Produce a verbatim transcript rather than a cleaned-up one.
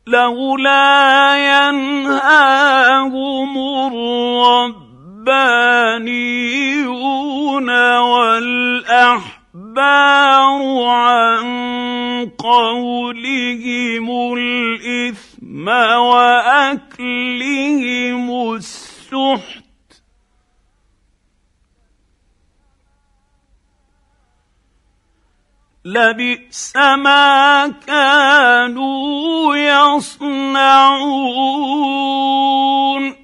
لولا ينهاهم الربانيون والأحبار عن قولهم الإثم وأكلهم السحت لبئس ما كانوا يصنعون